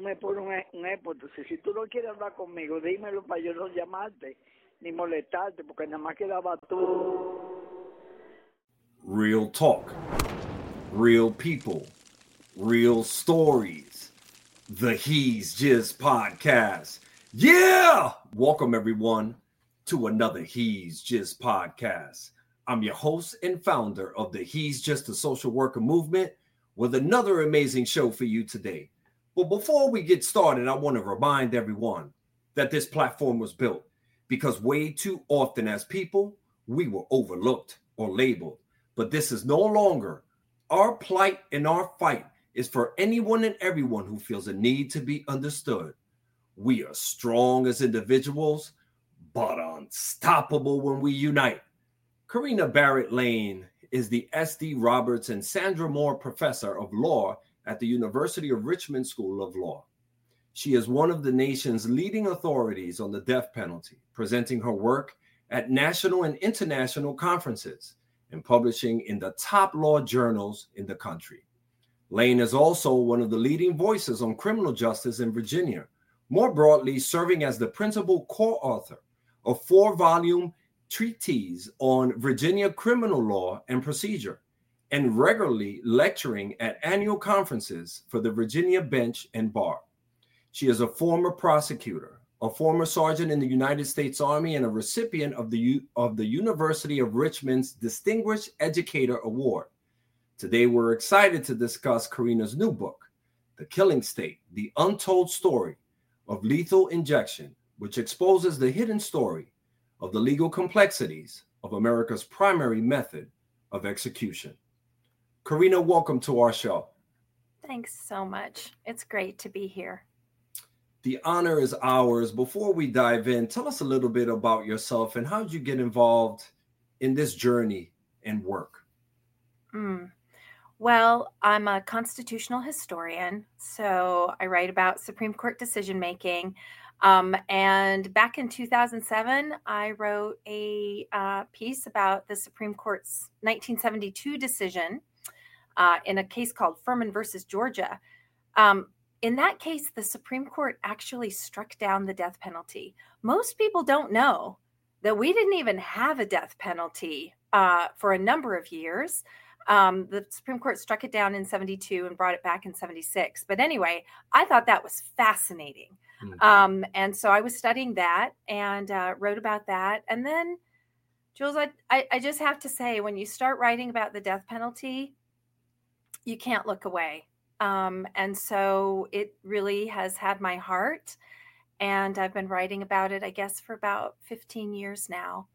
me pones un énfasis. Si tú no quieres hablar conmigo, dímelo para yo no llamarte ni molestarte, porque nada más quedaba tú. Real talk, real people, real stories. The He's Just podcast. Yeah! Welcome everyone to another He's Just podcast. I'm your host and founder of the He's Just a Social Worker movement with another amazing show for you today. But before we get started, I want to remind everyone that this platform was built because way too often as people, we were overlooked or labeled. But this is no longer. Our plight and our fight is for anyone and everyone who feels a need to be understood. We are strong as individuals, but unstoppable when we unite. Karina Barrett Lane is the S.D. Roberts and Sandra Moore Professor of Law at the University of Richmond School of Law. She is one of the nation's leading authorities on the death penalty, presenting her work at national and international conferences and publishing in the top law journals in the country. Lane is also one of the leading voices on criminal justice in Virginia, more broadly serving as the principal co-author of 4-volume treatise on Virginia criminal law and procedure, and regularly lecturing at annual conferences for the Virginia Bench and Bar. She is a former prosecutor, a former sergeant in the United States Army, and a recipient of the University of Richmond's Distinguished Educator Award. Today, we're excited to discuss Karina's new book, The Killing State, The Untold Story of Lethal Injection, which exposes the hidden story of the legal complexities of America's primary method of execution. Karina, welcome to our show. Thanks so much. It's great to be here. The honor is ours. Before we dive in, tell us a little bit about yourself and how did you get involved in this journey and work? Well, I'm a constitutional historian, so I write about Supreme Court decision making. And back in 2007, I wrote a piece about the Supreme Court's 1972 decision in a case called Furman versus Georgia. In that case, the Supreme Court actually struck down the death penalty. Most people don't know that we didn't even have a death penalty for a number of years. The Supreme Court struck it down in 72 and brought it back in 76. But anyway, I thought that was fascinating. And so I was studying that and wrote about that. And then, Jules, I just have to say, when you start writing about the death penalty, you can't look away. And so it really has had my heart. And I've been writing about it, I guess, for about 15 years now.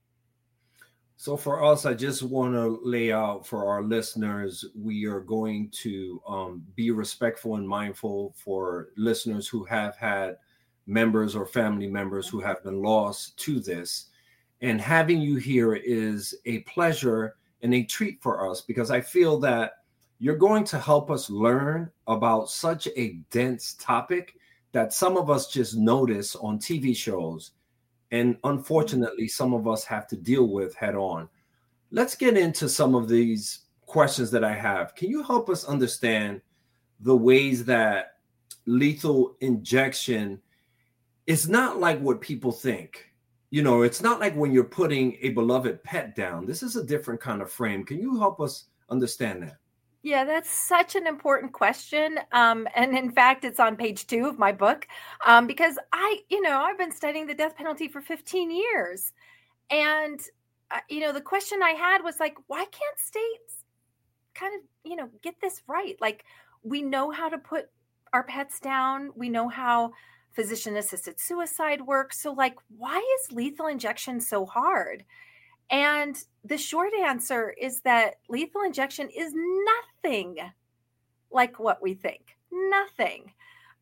So for us, I just want to lay out for our listeners, we are going to be respectful and mindful for listeners who have had members or family members who have been lost to this. And having you here is a pleasure and a treat for us, because I feel that you're going to help us learn about such a dense topic that some of us just notice on TV shows. And unfortunately, some of us have to deal with head on. Let's get into some of these questions that I have. Can you help us understand the ways that lethal injection is not like what people think? You know, it's not like when you're putting a beloved pet down. This is a different kind of frame. Can you help us understand that? Yeah, that's such an important question. And in fact, it's on page 2 of my book, because I've been studying the death penalty for 15 years. And, the question I had was like, why can't states kind of, get this right? Like, we know how to put our pets down. We know how physician-assisted suicide works. So, like, why is lethal injection so hard? And the short answer is that lethal injection is nothing like what we think. Nothing.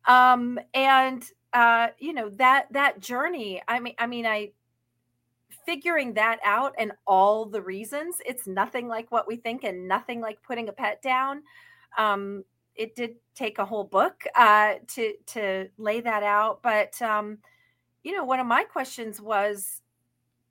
That journey, I figuring that out and all the reasons it's nothing like what we think and nothing like putting a pet down. It did take a whole book to lay that out. But, one of my questions was,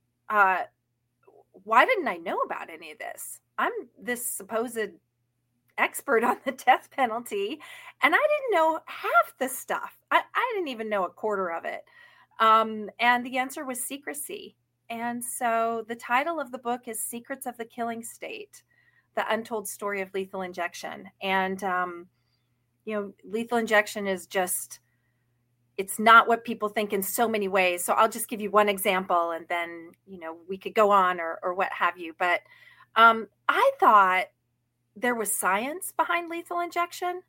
why didn't I know about any of this? I'm this supposed expert on the death penalty, and I didn't know half the stuff. I didn't even know a quarter of it. And the answer was secrecy. And so the title of the book is Secrets of the Killing State, The Untold Story of Lethal Injection. And, lethal injection is just, it's not what people think in so many ways. So I'll just give you one example, and then, we could go on or what have you. But I thought there was science behind lethal injection.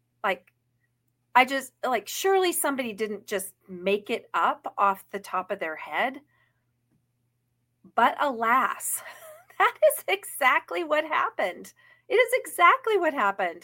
Surely somebody didn't just make it up off the top of their head. But alas, that is exactly what happened. It is exactly what happened.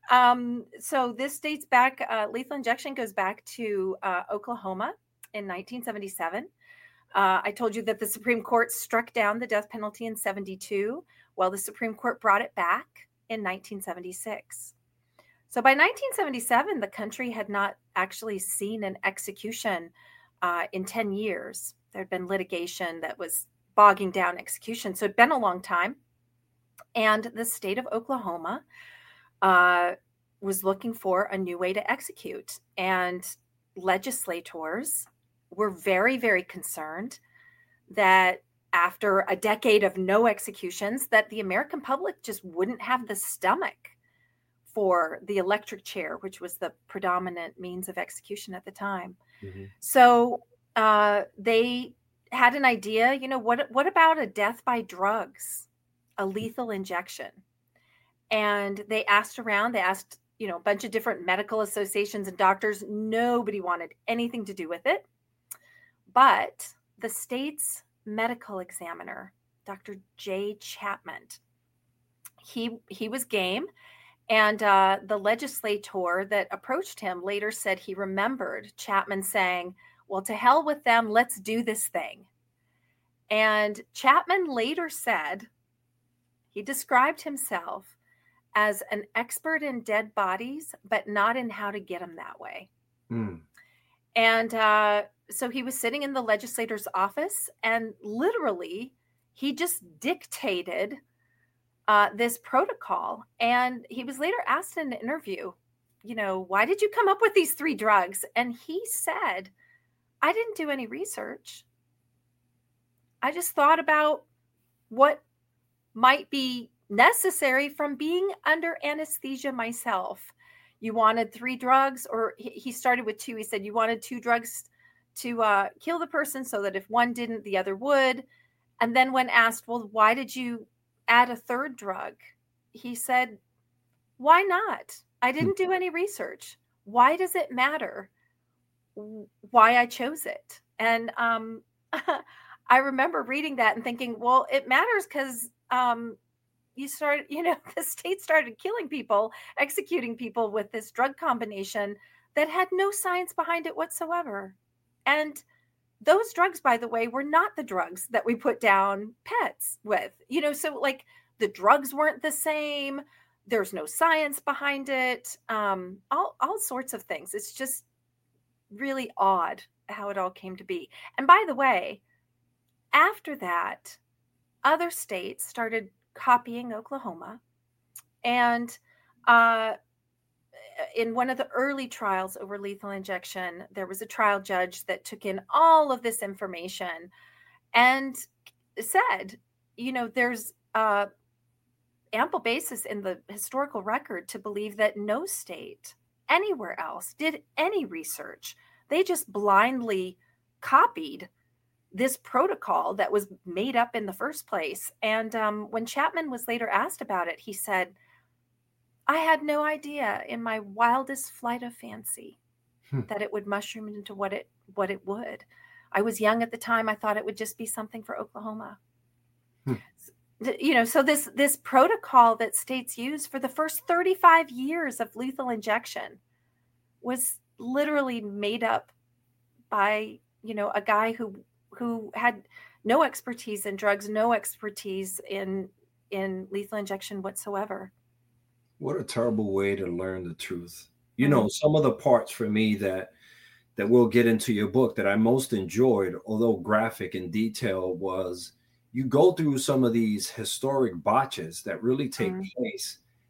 So this dates back, lethal injection goes back to Oklahoma in 1977. I told you that the Supreme Court struck down the death penalty in 1972. Well, the Supreme Court brought it back in 1976. So by 1977, the country had not actually seen an execution in 10 years. There had been litigation that was bogging down execution. So it'd been a long time. And the state of Oklahoma was looking for a new way to execute. And legislators were very, very concerned that after a decade of no executions, that the American public just wouldn't have the stomach for the electric chair, which was the predominant means of execution at the time. Mm-hmm. So they had an idea, what about a death by drugs, a lethal injection? And they asked around, a bunch of different medical associations and doctors. Nobody wanted anything to do with it. But the state's medical examiner, Dr. J. Chapman, he was game. And the legislator that approached him later said he remembered Chapman saying, well, to hell with them, let's do this thing. And Chapman later said, he described himself as an expert in dead bodies, but not in how to get them that way. Mm. And so he was sitting in the legislator's office, and literally he just dictated this protocol. And he was later asked in an interview, why did you come up with these 3 drugs? And he said, I didn't do any research. I just thought about what might be necessary from being under anesthesia myself. You wanted 3 drugs, or he started with 2. He said you wanted 2 drugs to kill the person so that if one didn't, the other would. And then when asked, well, why did you add a 3rd drug? He said, why not? I didn't do any research. Why does it matter why I chose it? And I remember reading that and thinking, well, it matters because the state started killing people, executing people with this drug combination that had no science behind it whatsoever. And those drugs, by the way, were not the drugs that we put down pets with, so the drugs weren't the same. There's no science behind it. All sorts of things. It's just really odd how it all came to be. And by the way, after that, other states started copying Oklahoma. And in one of the early trials over lethal injection, there was a trial judge that took in all of this information and said, there's ample basis in the historical record to believe that no state anywhere else did any research. They just blindly copied this protocol that was made up in the first place. And when Chapman was later asked about it, he said, I had no idea in my wildest flight of fancy that it would mushroom into what it would. I was young at the time. I thought it would just be something for Oklahoma. So this protocol that states used for the first 35 years of lethal injection was literally made up by, a guy who had no expertise in drugs, no expertise in lethal injection whatsoever. What a terrible way to learn the truth. Some of the parts for me that we'll get into your book that I most enjoyed, although graphic in detail, was you go through some of these historic botches that really take place.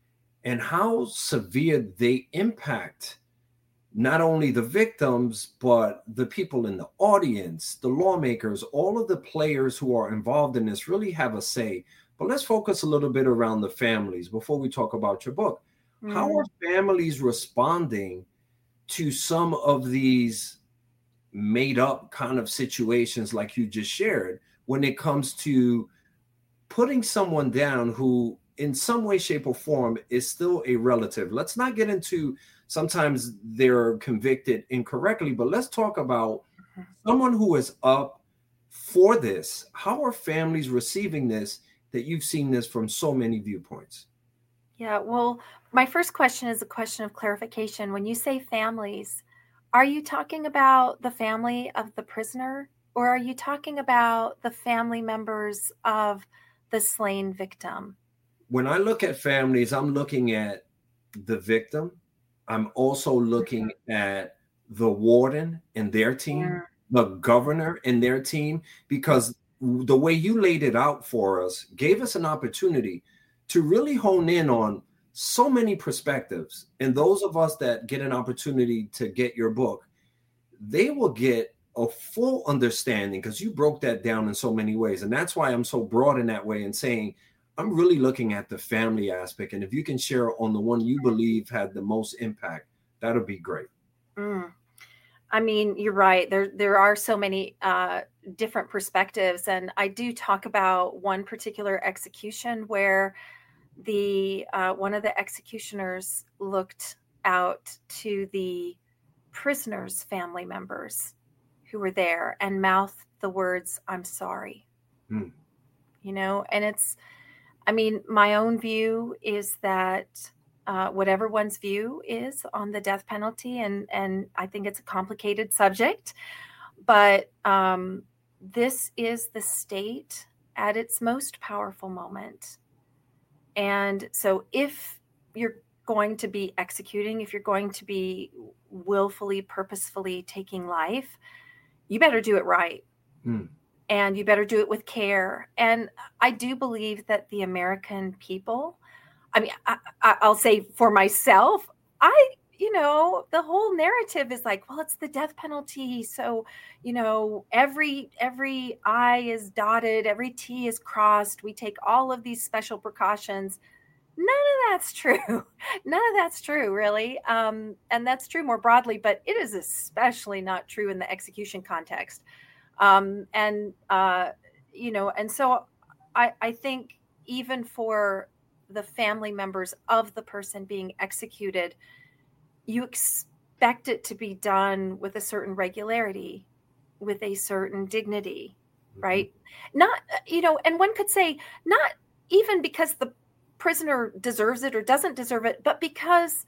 and how severe they impact not only the victims, but the people in the audience, the lawmakers, all of the players who are involved in this really have a say. But let's focus a little bit around the families before we talk about your book. How are families responding to some of these made up kind of situations like you just shared when it comes to putting someone down who in some way, shape, or form is still a relative? Let's not get into sometimes they're convicted incorrectly, but let's talk about someone who is up for this. How are families receiving this, that you've seen this from so many viewpoints? Yeah, well, my first question is a question of clarification. When you say families, are you talking about the family of the prisoner, or are you talking about the family members of the slain victim? When I look at families, I'm looking at the victim. I'm also looking at the warden and their team, the governor and their team, because the way you laid it out for us gave us an opportunity to really hone in on so many perspectives. And those of us that get an opportunity to get your book, they will get a full understanding because you broke that down in so many ways. And that's why I'm so broad in that way and saying, I'm really looking at the family aspect. And if you can share on the one you believe had the most impact, that would be great. I mean, you're right. There are so many different perspectives. And I do talk about one particular execution where the one of the executioners looked out to the prisoners' family members who were there and mouthed the words, "I'm sorry." You know, and it's, I mean, my own view is that whatever one's view is on the death penalty, and I think it's a complicated subject, but this is the state at its most powerful moment. And so if you're going to be executing, if you're going to be willfully, purposefully taking life, you better do it right. And you better do it with care. And I do believe that the American people, I mean, I'll say for myself, the whole narrative is like, well, it's the death penalty. So, every I is dotted, every T is crossed. We take all of these special precautions. None of that's true. None of that's true, really. And that's true more broadly, but it is especially not true in the execution context. And so I think even for the family members of the person being executed, you expect it to be done with a certain regularity, with a certain dignity, right? Not, and one could say not even because the prisoner deserves it or doesn't deserve it, but because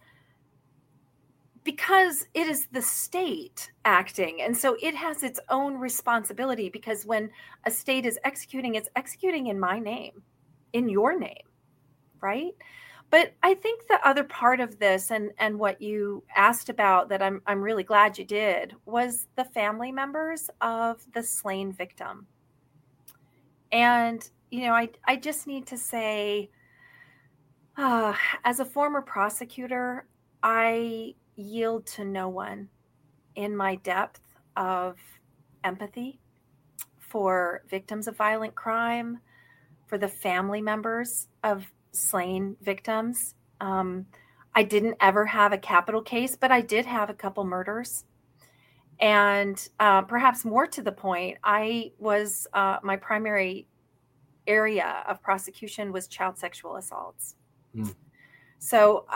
it is the state acting. And so it has its own responsibility, because when a state is executing, it's executing in my name, in your name, right? But I think the other part of this, and what you asked about that I'm really glad you did, was the family members of the slain victim. And, I just need to say, as a former prosecutor, I yield to no one in my depth of empathy for victims of violent crime, for the family members of slain victims. I didn't ever have a capital case, but I did have a couple murders. And perhaps more to the point, I was my primary area of prosecution was child sexual assaults. So,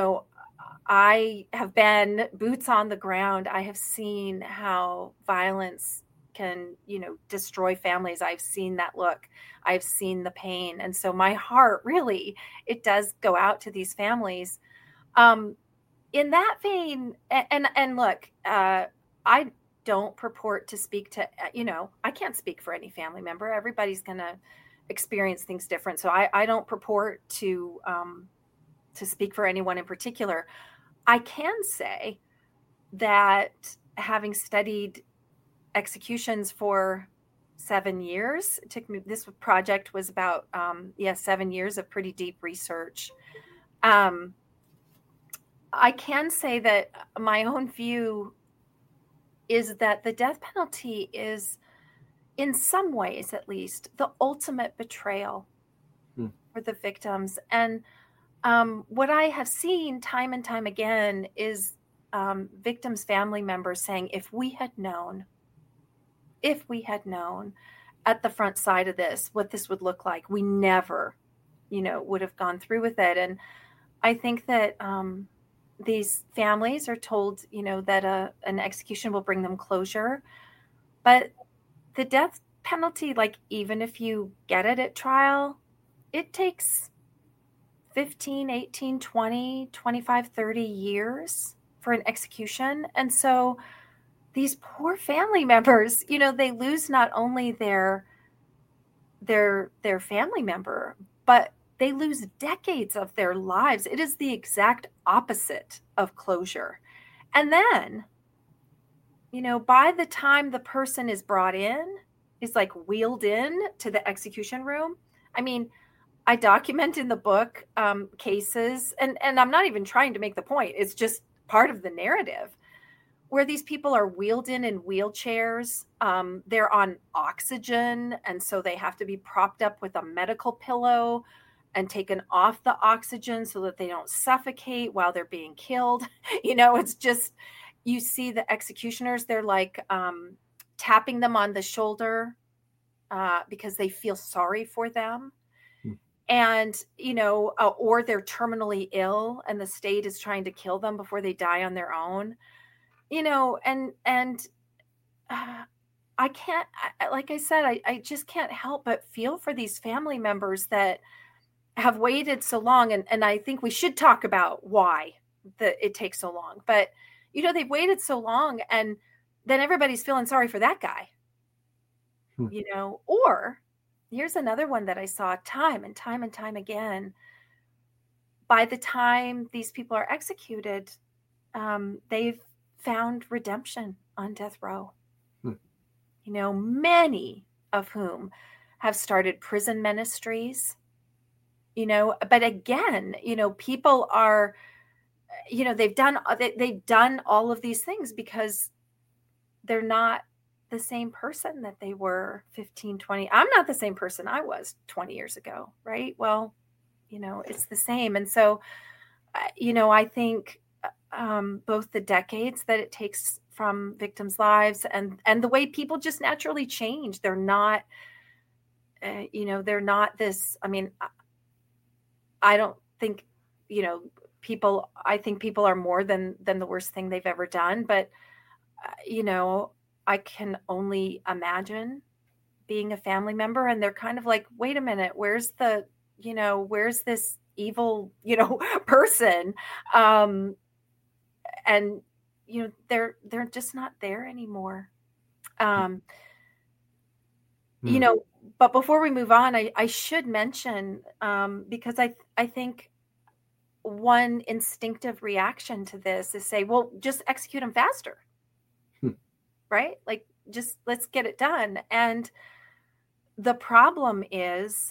I have been boots on the ground. I have seen how violence can, destroy families. I've seen that look. I've seen the pain. And so my heart really, it does go out to these families. In that vein, and look, I don't purport to speak to, I can't speak for any family member. Everybody's going to experience things different. So I don't purport to speak for anyone in particular. I can say that having studied executions for 7 years, it took me, this project was about 7 years of pretty deep research. I can say that my own view is that the death penalty is, in some ways at least, the ultimate betrayal for the victims. And what I have seen time and time again is victims' family members saying, if we had known at the front side of this, what this would look like, we never, would have gone through with it. And I think that these families are told, that an execution will bring them closure. But the death penalty, like, even if you get it at trial, it takes 15, 18, 20, 25, 30 years for an execution. And so these poor family members, they lose not only their family member, but they lose decades of their lives. It is the exact opposite of closure. And then, by the time the person is brought in, is like wheeled in to the execution room. I mean, I document in the book cases, and I'm not even trying to make the point. It's just part of the narrative, where these people are wheeled in wheelchairs. They're on oxygen, and so they have to be propped up with a medical pillow and taken off the oxygen so that they don't suffocate while they're being killed. It's just, you see the executioners, they're like tapping them on the shoulder because they feel sorry for them. And, or they're terminally ill and the state is trying to kill them before they die on their own, and I can't, like I said, I just can't help but feel for these family members that have waited so long. And I think we should talk about why it takes so long. But, they've waited so long, and then everybody's feeling sorry for that guy, or here's another one that I saw time and time and time again. By the time these people are executed, they've found redemption on death row. Many of whom have started prison ministries, but again, people are, they've done all of these things because they're not the same person that they were 15, 20. I'm not the same person I was 20 years ago, right? Well, it's the same. And so, I think both the decades that it takes from victims' lives and the way people just naturally change. They're not, they're not this. I mean, I don't think, I think people are more than the worst thing they've ever done. But, I can only imagine being a family member, and they're kind of like, wait a minute, where's this evil, person? And, they're just not there anymore. But before we move on, I should mention, because I think one instinctive reaction to this is say, well, just execute them faster. Right? Like, just let's get it done. And the problem is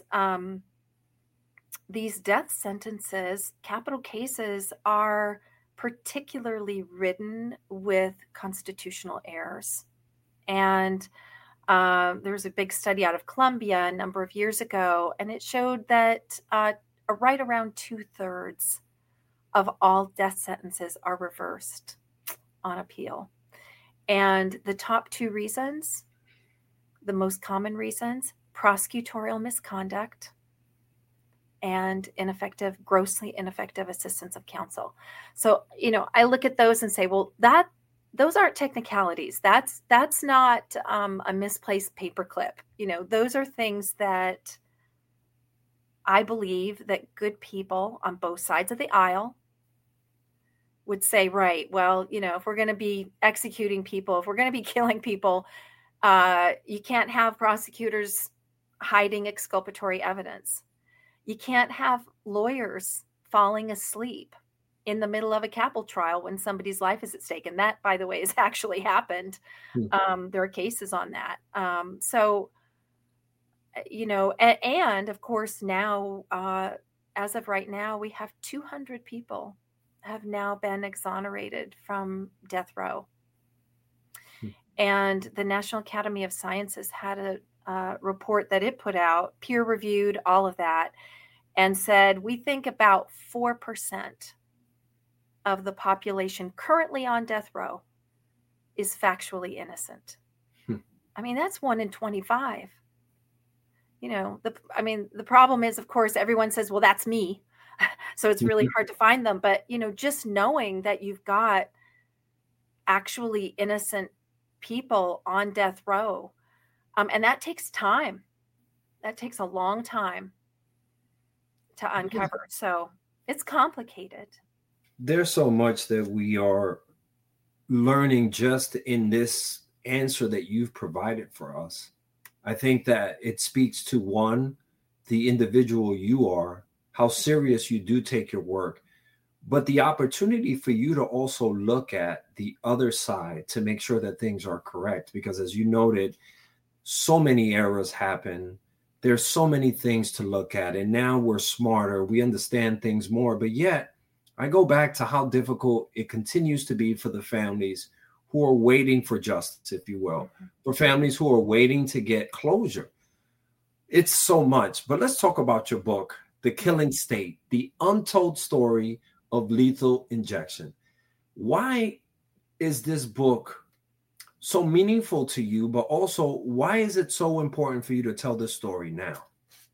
these death sentences, capital cases, are particularly ridden with constitutional errors. And there was a big study out of Columbia a number of years ago, and it showed that right around 2/3 of all death sentences are reversed on appeal. And the top two reasons, the most common reasons, prosecutorial misconduct and grossly ineffective assistance of counsel. So, I look at those and say, well, those aren't technicalities. That's not a misplaced paperclip. Those are things that I believe that good people on both sides of the aisle would say, right, well, if we're going to be executing people, if we're going to be killing people, you can't have prosecutors hiding exculpatory evidence. You can't have lawyers falling asleep in the middle of a capital trial when somebody's life is at stake. And that, by the way, has actually happened. There are cases on that. So, and of course now as of right now, we have 200 people have now been exonerated from death row. And the National Academy of Sciences had a report that it put out, peer-reviewed, all of that, and said, we think about 4% of the population currently on death row is factually innocent. I mean, that's 1 in 25. You know, the problem is, of course, everyone says, well, that's me. So it's really hard to find them. But, you know, just knowing that you've got actually innocent people on death row, and that takes time. That takes a long time to uncover. So it's complicated. There's so much that we are learning just in this answer that you've provided for us. I think that it speaks to, one, the individual you are, how serious you do take your work, but the opportunity for you to also look at the other side to make sure that things are correct. Because as you noted, so many errors happen. There's so many things to look at. And now we're smarter. We understand things more. But yet, I go back to how difficult it continues to be for the families who are waiting for justice, if you will, for families who are waiting to get closure. It's so much. But let's talk about your book, The Killing State, The Untold Story of Lethal Injection. Why is this book so meaningful to you, but also why is it so important for you to tell this story now?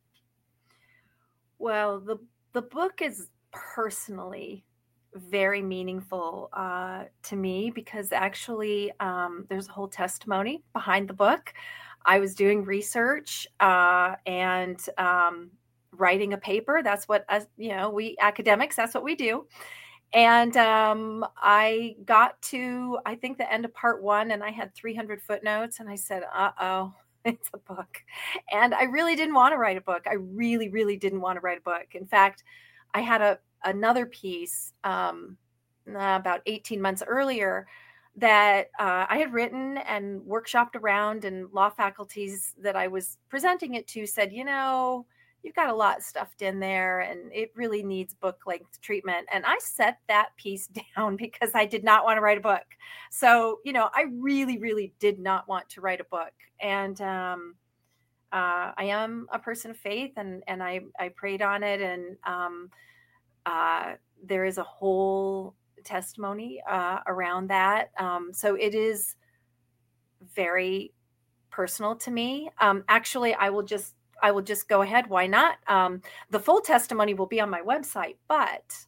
Well, the book is personally very meaningful to me because actually there's a whole testimony behind the book. I was doing research and writing a paper. That's what we academics, that's what we do. And I got to, I think, the end of part 1, and I had 300 footnotes, and I said, uh-oh, it's a book. And I really didn't want to write a book. I really, really didn't want to write a book. In fact, I had another piece about 18 months earlier that I had written and workshopped around, and law faculties that I was presenting it to said, you've got a lot stuffed in there and it really needs book length treatment. And I set that piece down because I did not want to write a book. So, I really, really did not want to write a book. And I am a person of faith, and I prayed on it. And there is a whole testimony around that. So it is very personal to me. Actually, I will just go ahead. Why not? The full testimony will be on my website, but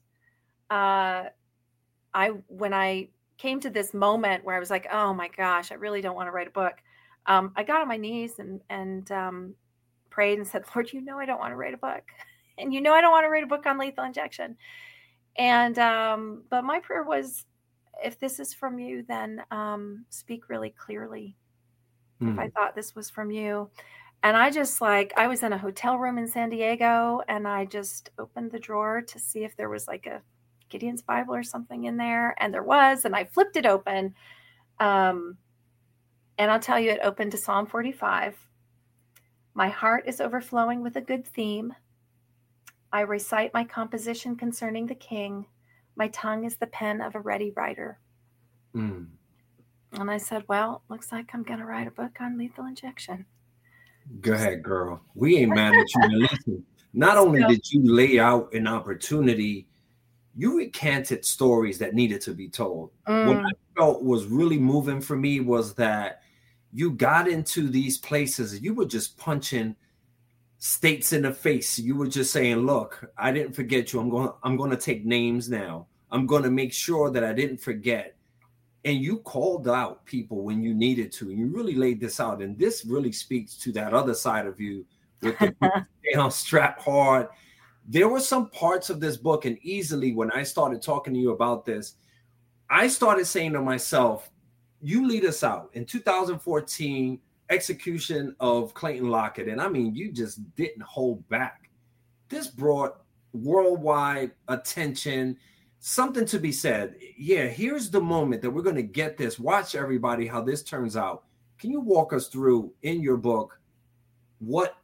when I came to this moment where I was like, oh my gosh, I really don't want to write a book. I got on my knees and prayed and said, Lord, I don't want to write a book. And I don't want to write a book on lethal injection. And, but my prayer was, if this is from you, then speak really clearly. If I thought this was from you. And I was in a hotel room in San Diego, and I just opened the drawer to see if there was like a Gideon's Bible or something in there. And there was, and I flipped it open. And I'll tell you, it opened to Psalm 45. My heart is overflowing with a good theme. I recite my composition concerning the King. My tongue is the pen of a ready writer. And I said, well, looks like I'm going to write a book on lethal injection. Go ahead, girl. We ain't mad at you. Listen, not only did you lay out an opportunity, you recanted stories that needed to be told. What I felt was really moving for me was that you got into these places. You were just punching states in the face. You were just saying, look, I didn't forget you. I'm going to take names now. I'm going to make sure that I didn't forget. And you called out people when you needed to. And you really laid this out. And this really speaks to that other side of you with the down, strap hard. There were some parts of this book, and easily when I started talking to you about this, I started saying to myself, you lead us out. In 2014, execution of Clayton Lockett. And I mean, you just didn't hold back. This brought worldwide attention. Something to be said. Yeah, here's the moment that we're going to get this. Watch everybody how this turns out. Can you walk us through in your book what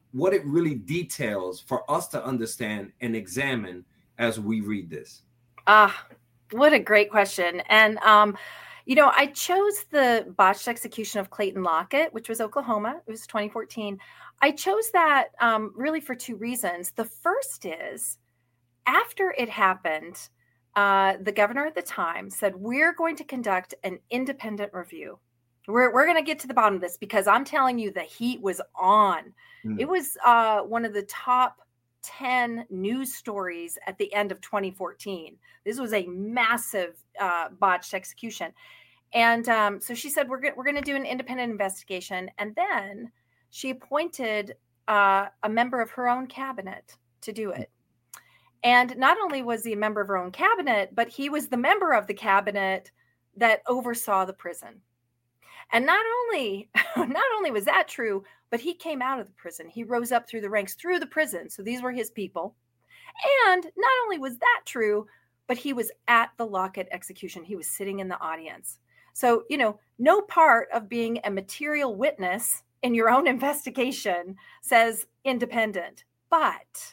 what it really details for us to understand and examine as we read this? What a great question. And, I chose the botched execution of Clayton Lockett, which was Oklahoma. It was 2014. I chose that really for two reasons. The first is, after it happened, the governor at the time said, we're going to conduct an independent review. We're going to get to the bottom of this, because I'm telling you, the heat was on. It was one of the top 10 news stories at the end of 2014. This was a massive botched execution. And so she said, we're going to do an independent investigation. And then she appointed a member of her own cabinet to do it. And not only was he a member of her own cabinet, but he was the member of the cabinet that oversaw the prison. And not only was that true, but he came out of the prison. He rose up through the ranks through the prison. So these were his people. And not only was that true, but he was at the Lockett execution. He was sitting in the audience. So, no part of being a material witness in your own investigation says independent. But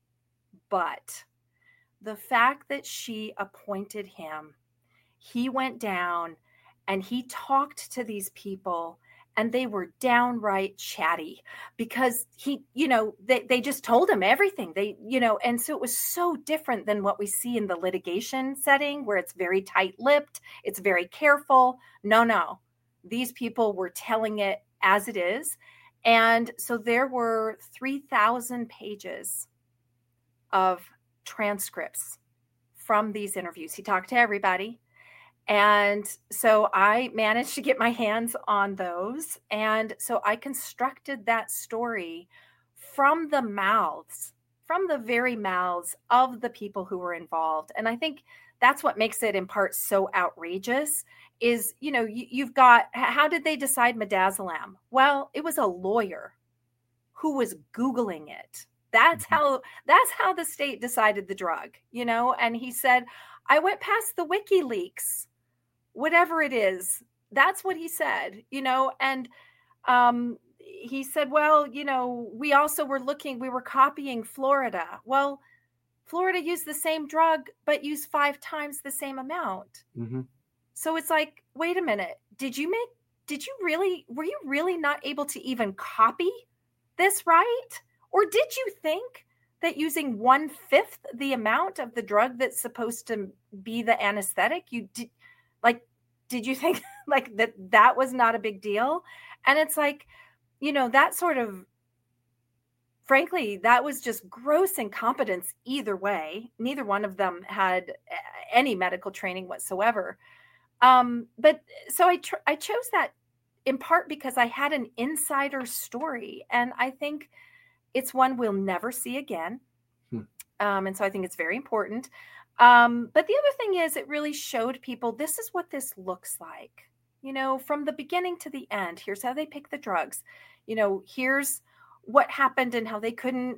the fact that she appointed him, he went down and he talked to these people, and they were downright chatty because they just told him everything. And so it was so different than what we see in the litigation setting, where it's very tight-lipped, it's very careful. No, these people were telling it as it is. And so there were 3,000 pages of transcripts from these interviews. He talked to everybody. And so I managed to get my hands on those. And so I constructed that story from the very mouths of the people who were involved. And I think that's what makes it in part so outrageous is, you've got, how did they decide midazolam? Well, it was a lawyer who was Googling it. That's how the state decided the drug, and he said, I went past the WikiLeaks, whatever it is. That's what he said, and he said, well, we also we were copying Florida. Well, Florida used the same drug, but used 5 times the same amount. Mm-hmm. So it's like, wait a minute, were you really not able to even copy this right? Or did you think that using 1/5 the amount of the drug that's supposed to be the anesthetic, did you think like that was not a big deal? And it's like, that sort of, frankly, that was just gross incompetence either way. Neither one of them had any medical training whatsoever. But so I chose that in part because I had an insider story, and I think it's one we'll never see again. And so I think it's very important. But the other thing is, it really showed people, this is what this looks like, from the beginning to the end. Here's how they pick the drugs. Here's what happened and how they couldn't,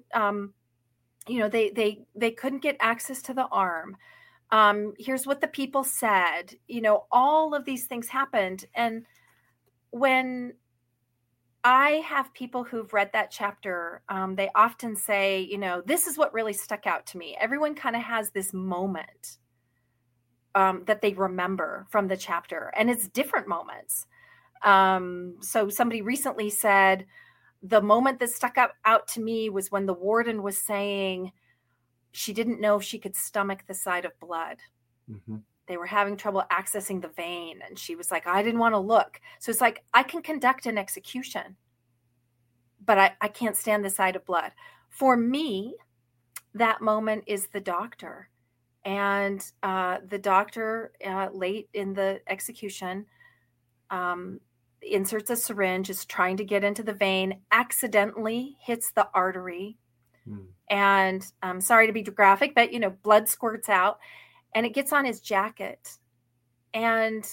they couldn't get access to the arm. Here's what the people said, all of these things happened. And when I have people who've read that chapter, they often say, this is what really stuck out to me. Everyone kind of has this moment that they remember from the chapter, and it's different moments. So somebody recently said, the moment that stuck out to me was when the warden was saying she didn't know if she could stomach the sight of blood. Mm-hmm. They were having trouble accessing the vein. And she was like, I didn't want to look. So it's like, I can conduct an execution, but I can't stand the sight of blood. For me, that moment is the doctor. And the doctor, late in the execution, inserts a syringe, is trying to get into the vein, accidentally hits the artery. And I'm sorry to be graphic, but, blood squirts out. And it gets on his jacket. And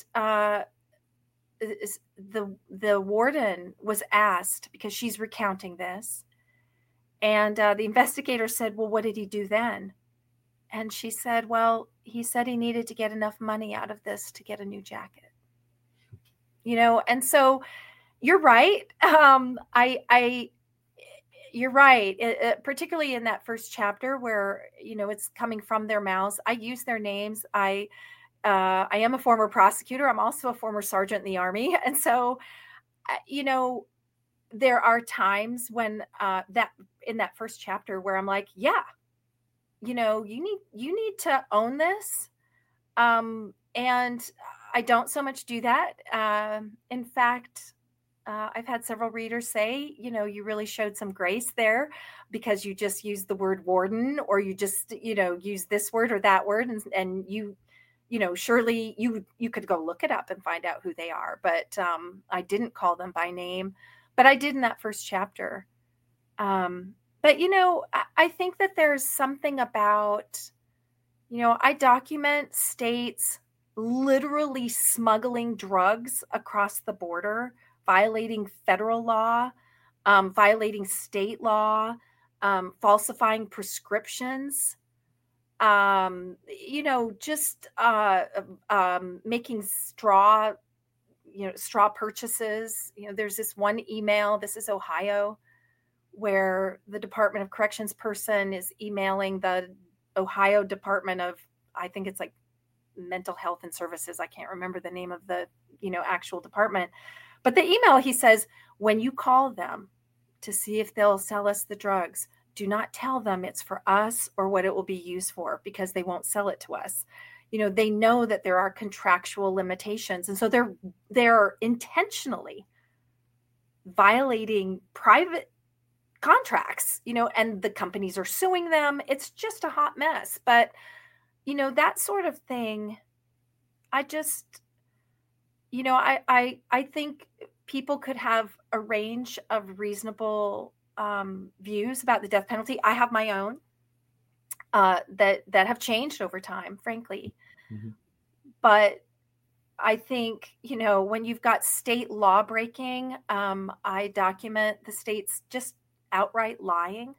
the warden was asked, because she's recounting this. And the investigator said, well, what did he do then? And she said, well, he said he needed to get enough money out of this to get a new jacket. And so you're right. You're right. Particularly in that first chapter where, it's coming from their mouths. I use their names. I am a former prosecutor. I'm also a former sergeant in the Army. And so, there are times when that in that first chapter where I'm like, yeah, you need to own this. And I don't so much do that. In fact, I've had several readers say, you really showed some grace there because you just used the word warden, or you just, use this word or that word. And you surely you could go look it up and find out who they are. But I didn't call them by name, but I did in that first chapter. But, I think that there's something about, I document states literally smuggling drugs across the border, violating federal law, violating state law, falsifying prescriptions, just making straw purchases. There's this one email, this is Ohio, where the Department of Corrections person is emailing the Ohio Department of, I think it's like Mental Health and Services. I can't remember the name of the, actual department. But the email, he says, when you call them to see if they'll sell us the drugs, do not tell them it's for us or what it will be used for, because they won't sell it to us. They know that there are contractual limitations. And so they're intentionally violating private contracts, and the companies are suing them. It's just a hot mess. But, that sort of thing, I just, I think people could have a range of reasonable views about the death penalty. I have my own that have changed over time, frankly. Mm-hmm. But I think, when you've got state law breaking, I document the states just outright lying.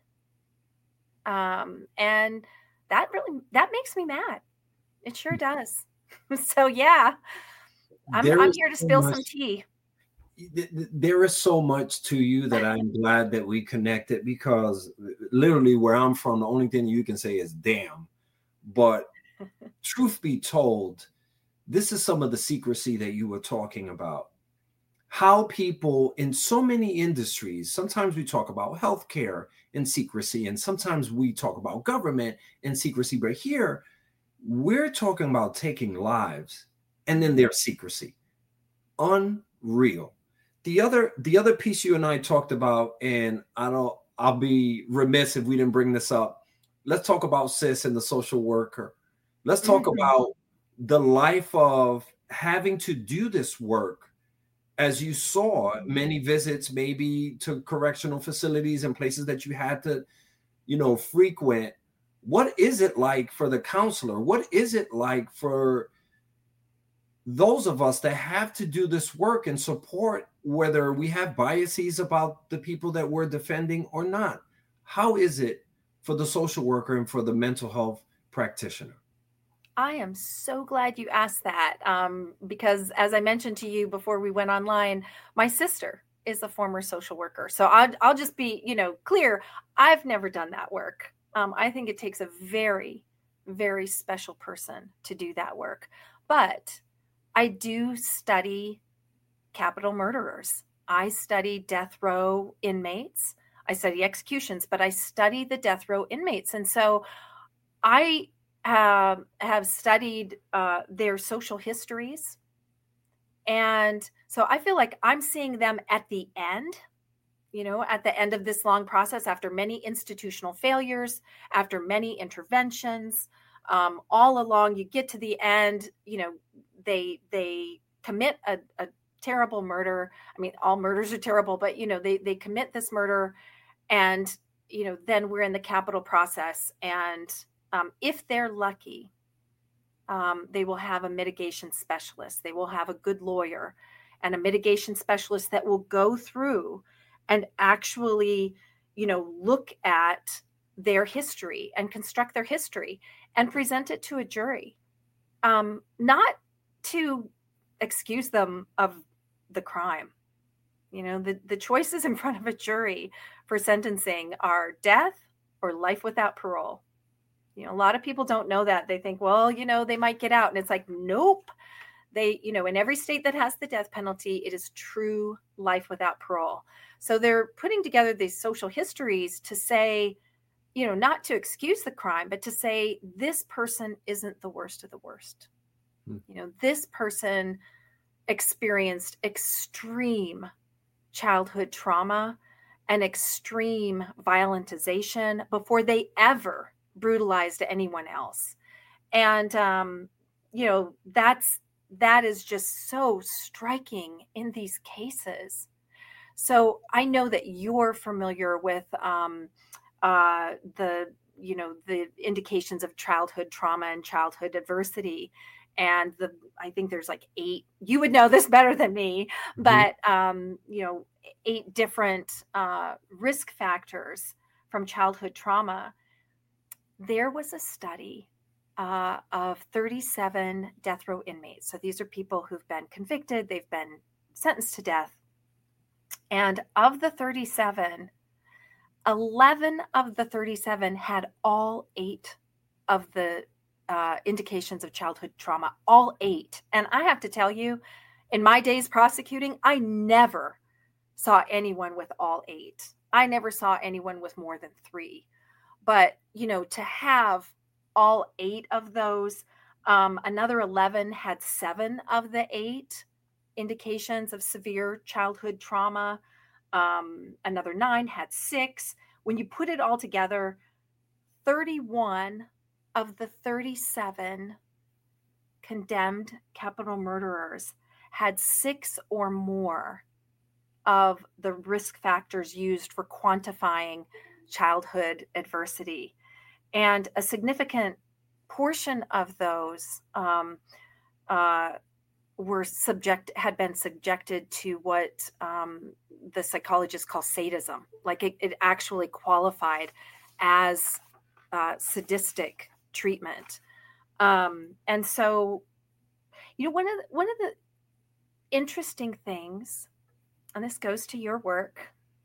And that makes me mad. It sure does. So yeah, I'm here to spill some tea. There is so much to you that I'm glad that we connected, because literally where I'm from, the only thing you can say is damn. But truth be told, this is some of the secrecy that you were talking about. How people in so many industries, sometimes we talk about healthcare in secrecy, and sometimes we talk about government in secrecy, but here we're talking about taking lives and then there's secrecy. Unreal. The other piece you and I talked about, and I'll be remiss if we didn't bring this up. Let's talk about Sis and the social worker. Let's talk about the life of having to do this work. As you saw, many visits maybe to correctional facilities and places that you had to, frequent. What is it like for the counselor? What is it like for those of us that have to do this work and support, whether we have biases about the people that we're defending or not? How is it for the social worker and for the mental health practitioner? I am so glad you asked that, because as I mentioned to you before we went online, my sister is a former social worker. So I'll just be, clear. I've never done that work. I think it takes a very, very special person to do that work. But I do study capital murderers. I study death row inmates. I study executions, but I study the death row inmates. And so I have studied their social histories. And so I feel like I'm seeing them at the end, at the end of this long process, after many institutional failures, after many interventions, all along, you get to the end, they commit a terrible murder. I mean, all murders are terrible, but, they commit this murder, and, then we're in the capital process. And if they're lucky, they will have a mitigation specialist. They will have a good lawyer and a mitigation specialist that will go through and actually, look at their history and construct their history and present it to a jury. Not to excuse them of the crime, The choices in front of a jury for sentencing are death or life without parole. A lot of people don't know that. They think, well, they might get out. And it's like, nope. They, in every state that has the death penalty, it is true life without parole. So they're putting together these social histories to say, not to excuse the crime, but to say this person isn't the worst of the worst. This person experienced extreme childhood trauma and extreme violentization before they ever brutalized anyone else. And, that is just so striking in these cases. So I know that you're familiar with the indications of childhood trauma and childhood adversity. And I think there's like 8, you would know this better than me, but, 8 different risk factors from childhood trauma. There was a study of 37 death row inmates. So these are people who've been convicted, they've been sentenced to death. And of the 37, 11 of the 37 had all 8 of the indications of childhood trauma, all 8. And I have to tell you, in my days prosecuting, I never saw anyone with all 8. I never saw anyone with more than 3. But, to have all 8 of those, another 11 had 7 of the 8 indications of severe childhood trauma. Another 9 had 6. When you put it all together, 31 of the 37 condemned capital murderers had 6 or more of the risk factors used for quantifying childhood adversity. And a significant portion of those had been subjected to what the psychologists call sadism. Like it actually qualified as sadistic treatment. And so, one of the interesting things, and this goes to your work,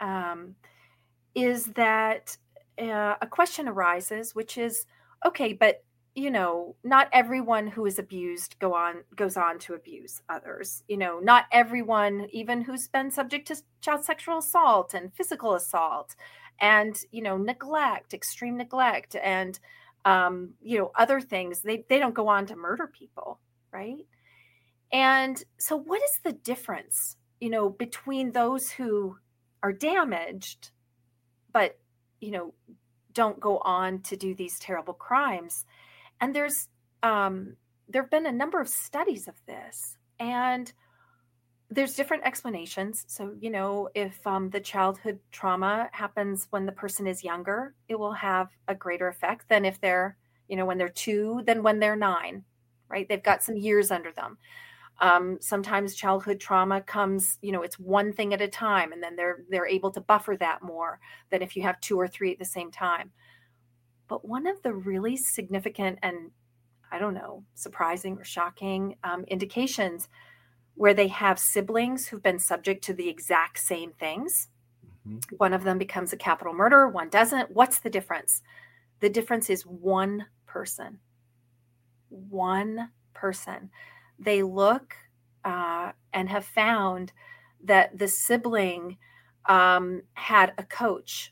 is that a question arises, which is, okay, but not everyone who is abused goes on to abuse others. Not everyone, even who's been subject to child sexual assault and physical assault and, neglect, extreme neglect and, other things, they don't go on to murder people, right? And so what is the difference, between those who are damaged, but, don't go on to do these terrible crimes? And there have been a number of studies of this, and there's different explanations. So, if the childhood trauma happens when the person is younger, it will have a greater effect than if they're, when they're 2 than when they're 9, right? They've got some years under them. Sometimes childhood trauma comes, it's one thing at a time, and then they're able to buffer that more than if you have 2 or 3 at the same time. But one of the really significant and, surprising or shocking indications where they have siblings who've been subject to the exact same things. Mm-hmm. One of them becomes a capital murderer, one doesn't. What's the difference? The difference is one person. One person. They look and have found that the sibling had a coach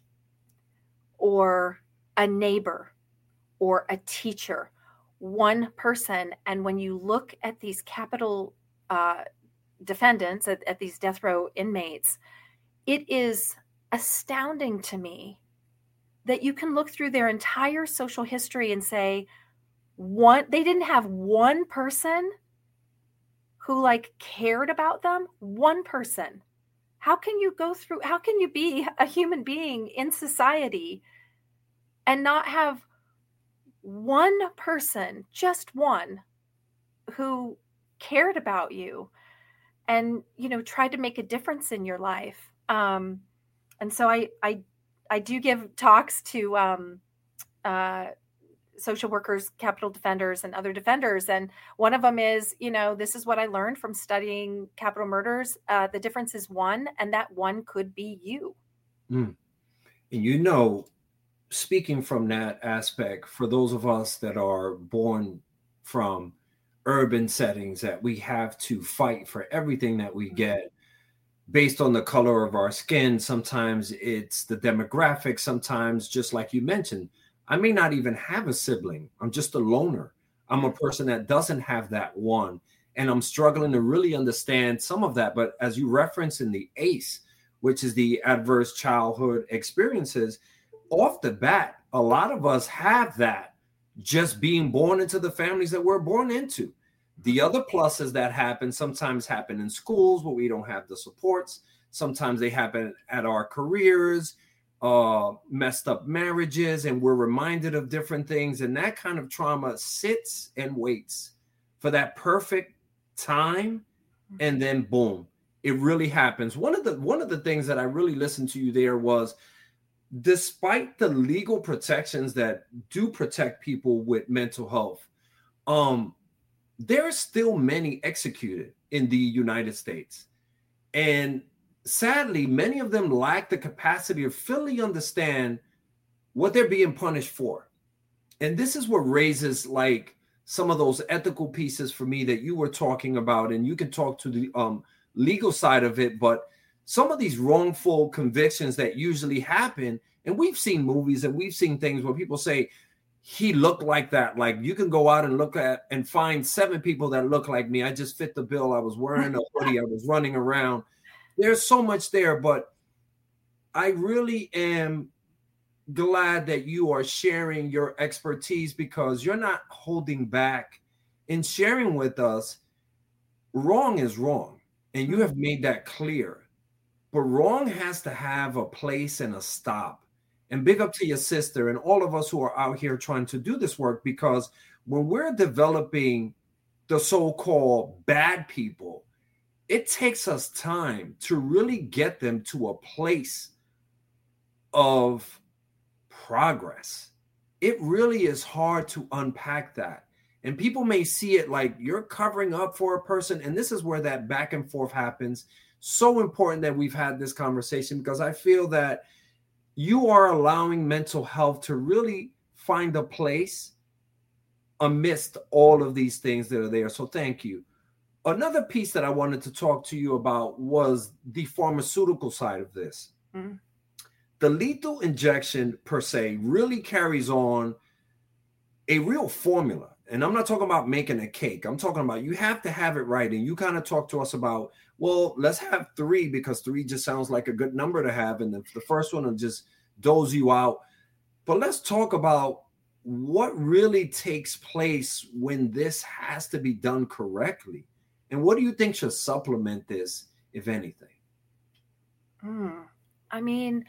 or a neighbor or a teacher, one person. And when you look at these capital defendants, at these death row inmates, it is astounding to me that you can look through their entire social history and say, they didn't have one person who cared about them. One person. How can you be a human being in society and not have one person, just one, who cared about you and, tried to make a difference in your life? And so I do give talks to social workers, capital defenders, and other defenders. And one of them is, this is what I learned from studying capital murders. The difference is one, and that one could be you. And speaking from that aspect, for those of us that are born from urban settings, that we have to fight for everything that we get based on the color of our skin. Sometimes it's the demographics. Sometimes, just like you mentioned, I may not even have a sibling. I'm just a loner. I'm a person that doesn't have that one. And I'm struggling to really understand some of that. But as you reference in the ACE, which is the adverse childhood experiences, off the bat, a lot of us have that just being born into the families that we're born into. The other pluses that sometimes happen in schools where we don't have the supports. Sometimes they happen at our careers, messed up marriages, and we're reminded of different things. And that kind of trauma sits and waits for that perfect time. And then boom, it really happens. One of the things that I really listened to you there was, despite the legal protections that do protect people with mental health, there are still many executed in the United States. And sadly, many of them lack the capacity to fully understand what they're being punished for. And this is what raises like some of those ethical pieces for me that you were talking about. And you can talk to the legal side of it, but some of these wrongful convictions that usually happen, and we've seen movies and we've seen things where people say, he looked like that. Like, you can go out and look at and find 7 people that look like me. I just fit the bill. I was wearing a hoodie. I was running around. There's so much there, but I really am glad that you are sharing your expertise, because you're not holding back in sharing with us. Wrong is wrong, and you have made that clear. But wrong has to have a place and a stop. And big up to your sister and all of us who are out here trying to do this work, because when we're developing the so-called bad people, it takes us time to really get them to a place of progress. It really is hard to unpack that. And people may see it like you're covering up for a person. And this is where that back and forth happens. So important that we've had this conversation, because I feel that you are allowing mental health to really find a place amidst all of these things that are there. So thank you. Another piece that I wanted to talk to you about was the pharmaceutical side of this. Mm-hmm. The lethal injection per se really carries on a real formula. And I'm not talking about making a cake. I'm talking about you have to have it right. And you kind of talk to us about, well, let's have 3, because 3 just sounds like a good number to have. And the first one will just doze you out. But let's talk about what really takes place when this has to be done correctly. And what do you think should supplement this, if anything? I mean,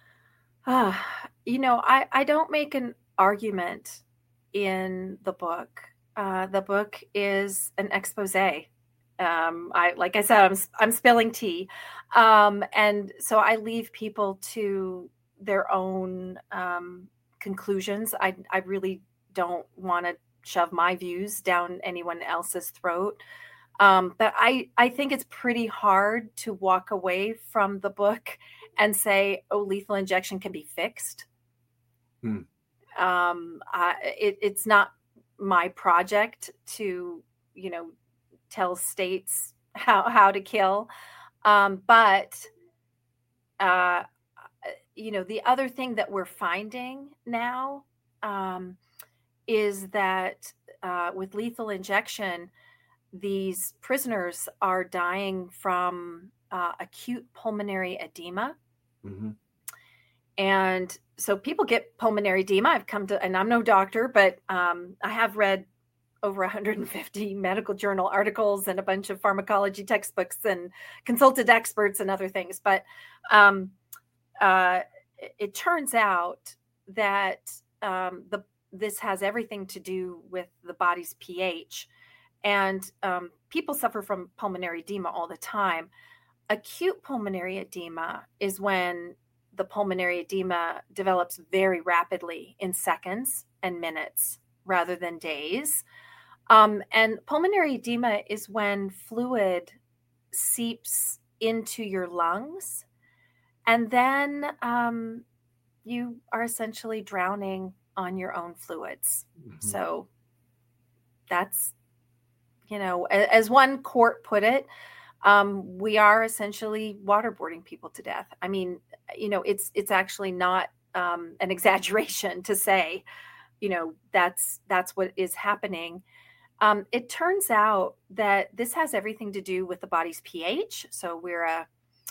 I don't make an argument in the book. The book is an expose. Like I said, I'm spilling tea. And so I leave people to their own conclusions. I really don't want to shove my views down anyone else's throat. But I think it's pretty hard to walk away from the book and say, oh, lethal injection can be fixed. It's not my project to, tell states how to kill. But the other thing that we're finding now is that with lethal injection, these prisoners are dying from acute pulmonary edema. Mm-hmm. And so people get pulmonary edema. I've come to, and I'm no doctor, but I have read over 150 medical journal articles and a bunch of pharmacology textbooks and consulted experts and other things. But it turns out that this has everything to do with the body's pH. And people suffer from pulmonary edema all the time. Acute pulmonary edema is when the pulmonary edema develops very rapidly in seconds and minutes rather than days. And pulmonary edema is when fluid seeps into your lungs, and then you are essentially drowning on your own fluids. Mm-hmm. So that's, as one court put it, we are essentially waterboarding people to death. I mean, it's actually not an exaggeration to say, that's what is happening. It turns out that this has everything to do with the body's pH. So we're a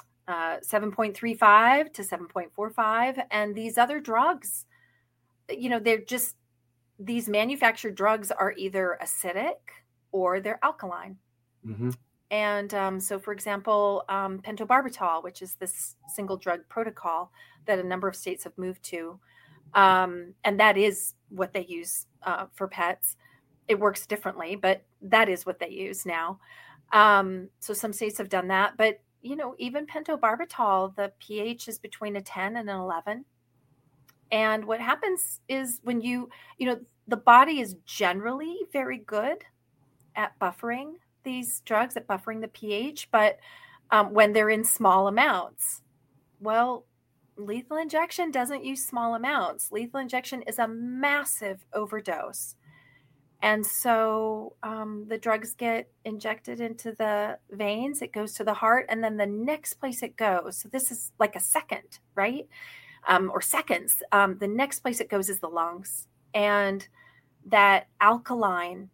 7.35 to 7.45, and these other drugs, they're just, these manufactured drugs are either acidic or they're alkaline. Mm-hmm. And so, for example, pentobarbital, which is this single drug protocol that a number of states have moved to, and that is what they use for pets. It works differently, but that is what they use now. So some states have done that, but even pentobarbital, the pH is between a 10 and an 11. And what happens is when the body is generally very good at buffering these drugs, at buffering the pH, but when they're in small amounts, well, lethal injection doesn't use small amounts. Lethal injection is a massive overdose. And so the drugs get injected into the veins, it goes to the heart, and then the next place it goes, so this is like a second, right? Or seconds. The next place it goes is the lungs. And that alkaline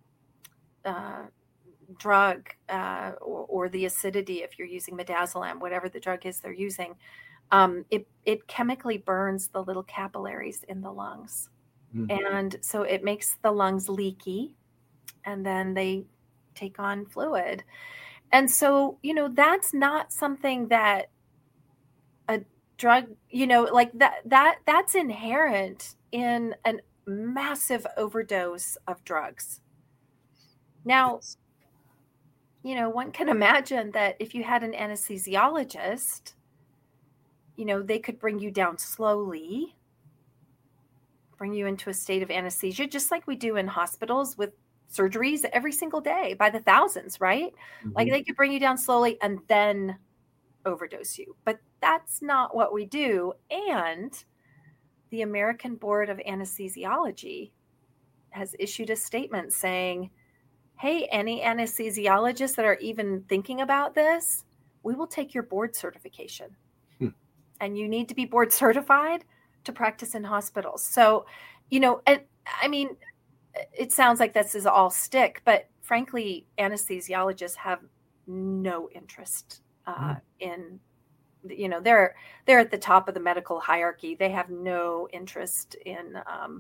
drug or the acidity, if you're using midazolam, whatever the drug is they're using, it chemically burns the little capillaries in the lungs. Mm-hmm. And so it makes the lungs leaky, and then they take on fluid. And so, that's not something that a drug, like that's inherent in a massive overdose of drugs. Now, one can imagine that if you had an anesthesiologist, they could bring you down slowly, bring you into a state of anesthesia, just like we do in hospitals with surgeries every single day by the thousands, right? Mm-hmm. Like they could bring you down slowly and then overdose you. But that's not what we do. And the American Board of Anesthesiology has issued a statement saying, hey, any anesthesiologists that are even thinking about this, we will take your board certification. And you need to be board certified to practice in hospitals. So, and I mean, it sounds like this is all stick, but frankly, anesthesiologists have no interest in, they're at the top of the medical hierarchy. They have no interest in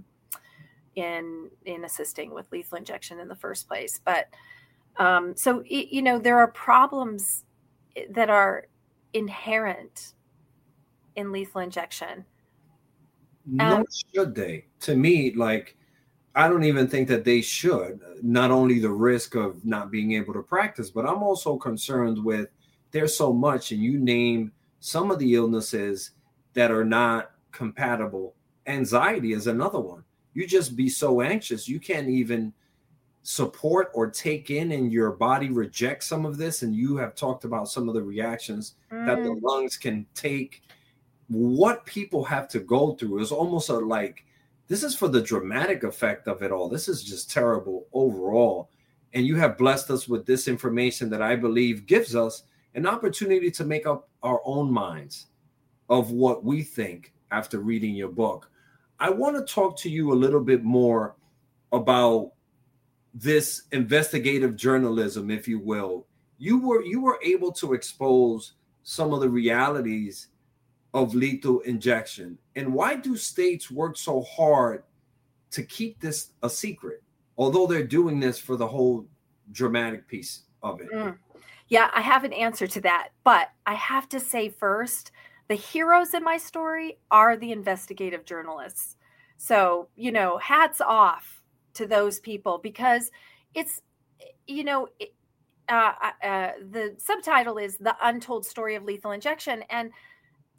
assisting with lethal injection in the first place. But so, there are problems that are inherent in lethal injection. Nor should they. To me, like, I don't even think that they should. Not only the risk of not being able to practice, but I'm also concerned with there's so much, and you name some of the illnesses that are not compatible. Anxiety is another one. You just be so anxious, you can't even support or take in, and your body rejects some of this. And you have talked about some of the reactions that the lungs can take. What people have to go through is almost this is for the dramatic effect of it all. This is just terrible overall. And you have blessed us with this information that I believe gives us an opportunity to make up our own minds of what we think after reading your book. I want to talk to you a little bit more about this investigative journalism, if you will. You were able to expose some of the realities of lethal injection. And why do states work so hard to keep this a secret, although they're doing this for the whole dramatic piece of it? Yeah, I have an answer to that. But I have to say first, the heroes in my story are the investigative journalists. So, hats off to those people, because it's, the subtitle is The Untold Story of Lethal Injection. And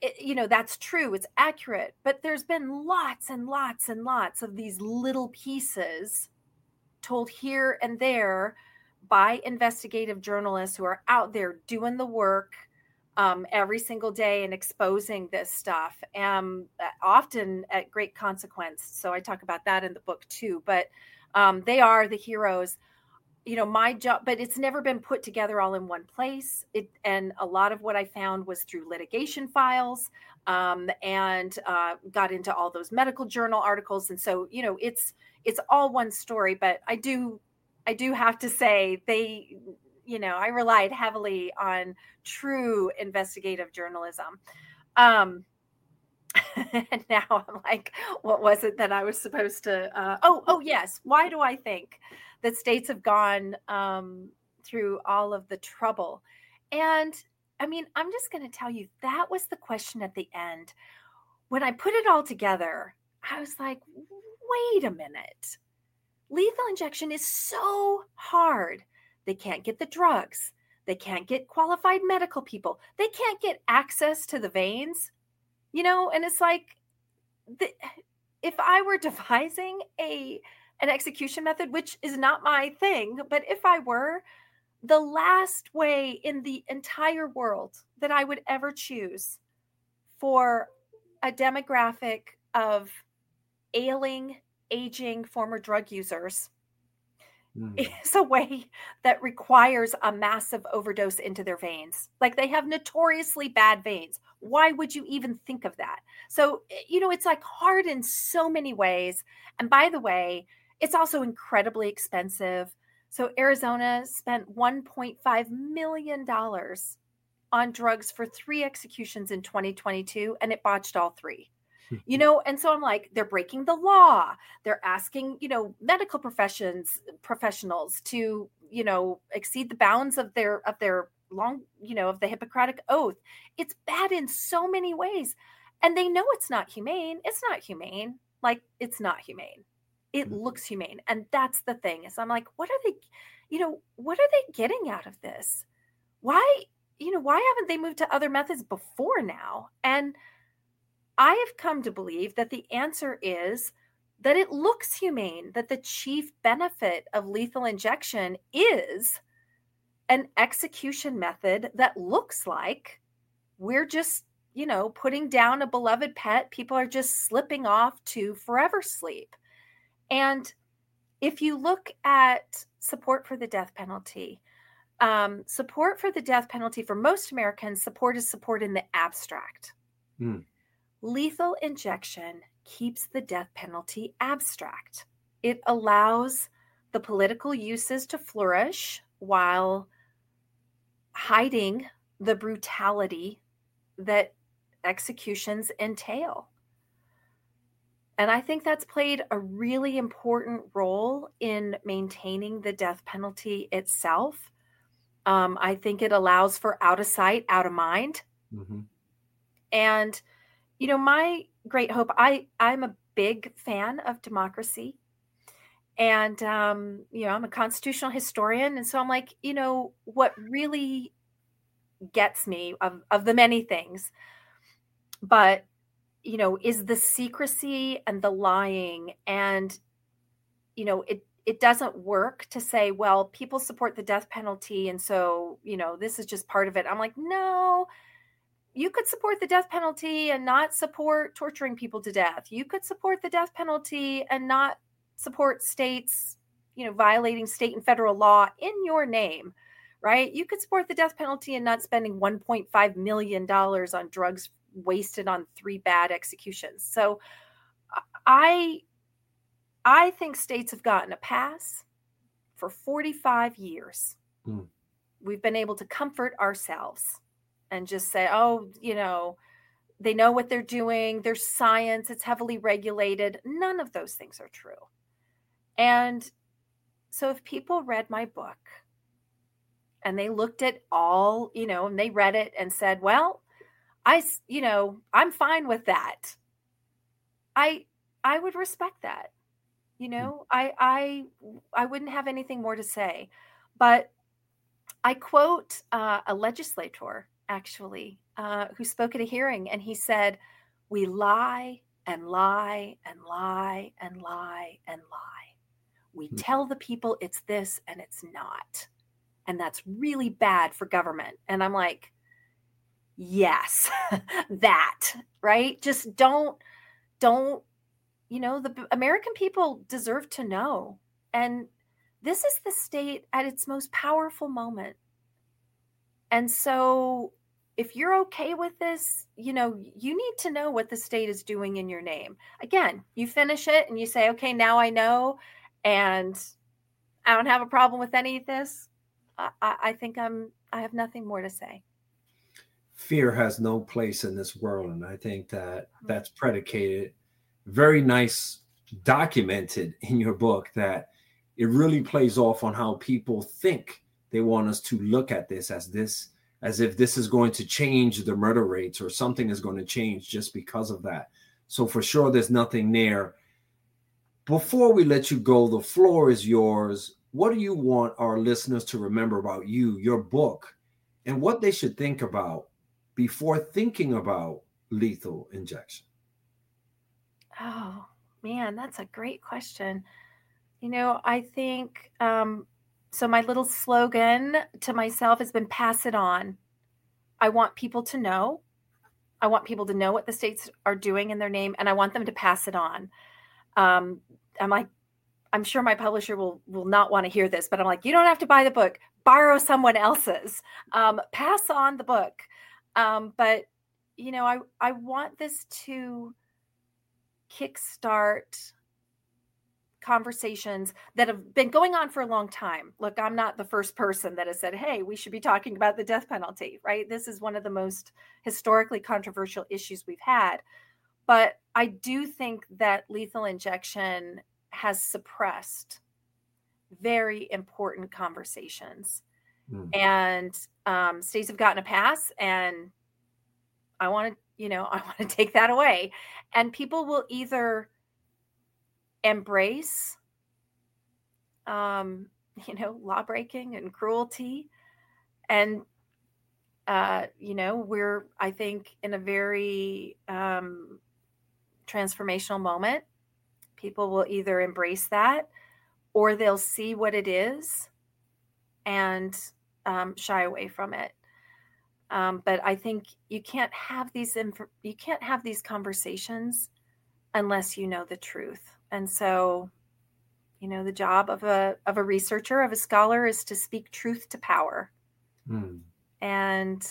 that's true. It's accurate. But there's been lots and lots and lots of these little pieces told here and there by investigative journalists who are out there doing the work every single day and exposing this stuff, often at great consequence. So I talk about that in the book too. But they are the heroes. My job, but it's never been put together all in one place. And a lot of what I found was through litigation files, and got into all those medical journal articles. And so, it's all one story, but I do have to say I relied heavily on true investigative journalism. And now I'm like, what was it that I was supposed to, oh yes. Why do I think that states have gone through all of the trouble? And I mean, I'm just going to tell you, that was the question at the end. When I put it all together, I was like, wait a minute. Lethal injection is so hard. They can't get the drugs. They can't get qualified medical people. They can't get access to the veins, and it's like, if I were devising an execution method, which is not my thing, but if I were, the last way in the entire world that I would ever choose for a demographic of ailing, aging former drug users is a way that requires a massive overdose into their veins. Like, they have notoriously bad veins. Why would you even think of that? So, it's like hard in so many ways. And by the way, it's also incredibly expensive. So Arizona spent $1.5 million on drugs for 3 executions in 2022, and it botched all 3. And so I'm like, they're breaking the law. They're asking, medical professionals to, exceed the bounds of their long, of the Hippocratic Oath. It's bad in so many ways. And they know it's not humane. It's not humane. Like, it's not humane. It looks humane. And that's the thing, is I'm like, what are they getting out of this? Why haven't they moved to other methods before now? And I have come to believe that the answer is that it looks humane, that the chief benefit of lethal injection is an execution method that looks like we're just, putting down a beloved pet. People are just slipping off to forever sleep. And if you look at support for the death penalty, for most Americans, support is support in the abstract. Lethal injection keeps the death penalty abstract. It allows the political uses to flourish while hiding the brutality that executions entail. And I think that's played a really important role in maintaining the death penalty itself. I think it allows for out of sight, out of mind. And my great hope, I'm a big fan of democracy. And, I'm a constitutional historian. And so I'm like, what really gets me of the many things, but, is the secrecy and the lying. And, it doesn't work to say, well, people support the death penalty, and so, this is just part of it. I'm like, no. You could support the death penalty and not support torturing people to death. You could support the death penalty and not support states, violating state and federal law in your name, right? You could support the death penalty and not spending $1.5 million on drugs wasted on 3 bad executions. So I think states have gotten a pass for 45 years. We've been able to comfort ourselves and just say, oh, they know what they're doing. There's science. It's heavily regulated. None of those things are true. And so if people read my book and they looked at all, and they read it and said, well, I'm fine with that. I would respect that. I wouldn't have anything more to say. But I quote a legislator actually, who spoke at a hearing, and he said, we lie and lie and lie and lie and lie. We tell the people it's this and it's not. And that's really bad for government. And I'm like, yes, that, right? Just don't, the American people deserve to know. And this is the state at its most powerful moment. And so if you're okay with this, you need to know what the state is doing in your name. Again, you finish it and you say, okay, now I know, and I don't have a problem with any of this. I think I have nothing more to say. Fear has no place in this world. And I think that that's predicated, very nice, documented in your book, that it really plays off on how people think they want us to look at this as if this is going to change the murder rates or something is going to change just because of that. So for sure, there's nothing there. Before we let you go, the floor is yours. What do you want our listeners to remember about you, your book, and what they should think about before thinking about lethal injection? Oh, man, that's a great question. I think, so my little slogan to myself has been pass it on. I want people to know. I want people to know what the states are doing in their name, and I want them to pass it on. I'm sure my publisher will not want to hear this, but I'm like, you don't have to buy the book, borrow someone else's, pass on the book. But I want this to kickstart conversations that have been going on for a long time. Look, I'm not the first person that has said, hey, we should be talking about the death penalty, right? This is one of the most historically controversial issues we've had. But I do think that lethal injection has suppressed very important conversations. And states have gotten a pass, and I want to take that away. And people will either embrace, law breaking and cruelty. And, we're, I think, in a very transformational moment. People will either embrace that, or they'll see what it is and shy away from it. But I think you can't have these conversations unless you know the truth. And so, the job of a researcher, of a scholar, is to speak truth to power. And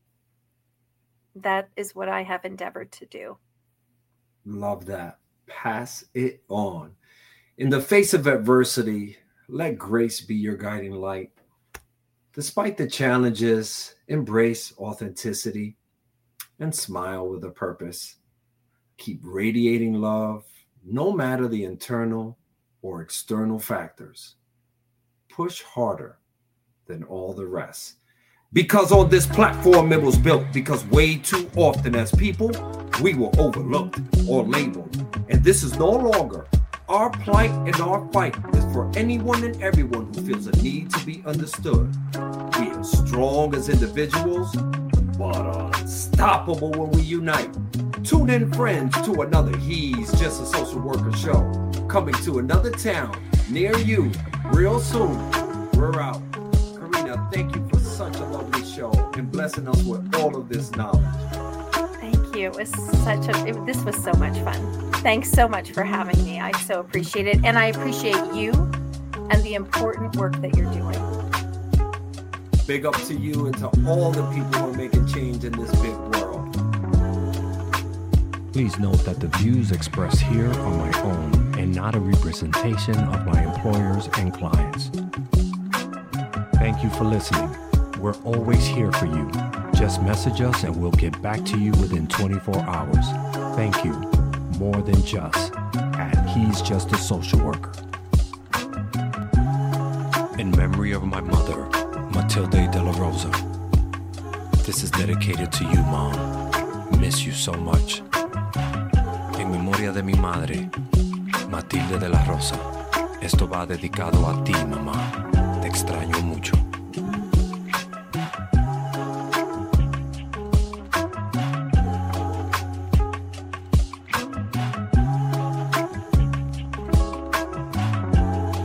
that is what I have endeavored to do. Love that. Pass it on. In the face of adversity, let grace be your guiding light. Despite the challenges, embrace authenticity and smile with a purpose. Keep radiating love, no matter the internal or external factors. Push harder than all the rest. Because on this platform it was built, because way too often as people, we were overlooked or labeled. And this is no longer our plight, and our fight is for anyone and everyone who feels a need to be understood. We are strong as individuals, but unstoppable when we unite. Tune in, friends, to another He's Just a Social Worker show, coming to another town near you real soon. We're out. Karina, thank you for such a lovely show and blessing us with all of this knowledge. Thank you. It was this was so much fun. Thanks so much for having me. I so appreciate it. And I appreciate you and the important work that you're doing. Big up to you and to all the people who are making change in this big world. Please note that the views expressed here are my own and not a representation of my employers and clients. Thank you for listening. We're always here for you. Just message us and we'll get back to you within 24 hours. Thank you. More than just at He's Just a Social Worker. In memory of my mother, Matilde de la Rosa. This is dedicated to you, Mom. Miss you so much. En memoria de mi madre, Matilde de la Rosa. Esto va dedicado a ti, mamá. Te extraño mucho.